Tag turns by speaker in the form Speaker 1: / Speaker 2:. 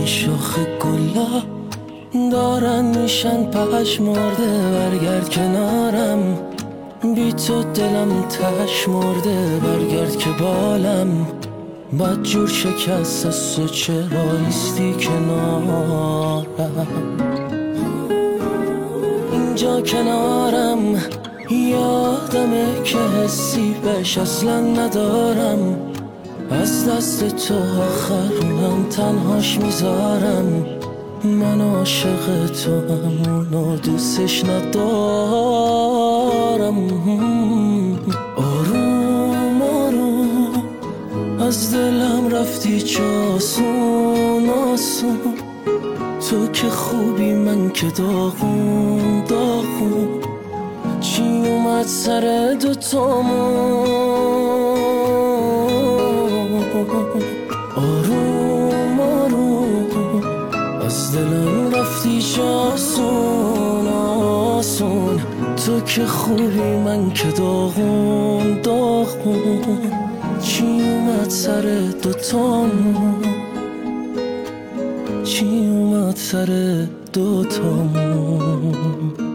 Speaker 1: شاخ گلا دارن میشن پشمرده، برگرد کنارم، بی تو دلم تش مرده، برگرد که بالم بد جور شکست است و چرا نیستی کنارم. اینجا کنارم یادمه که حسی بهش اصلا ندارم، از دست تو آخرونم تنهاش میذارم، من عاشق تو همونو دوستش ندارم. آروم آروم از دلم رفتی چه آسون آسون، تو که خوبی من که داغون داغون، چی اومد سر دوتامون. آروم آروم از دلم رفتی چه آسون آسون، تو که خوبی من که داغون داغون، چی اومد سر دوتامون، چی اومد سر دوتامون.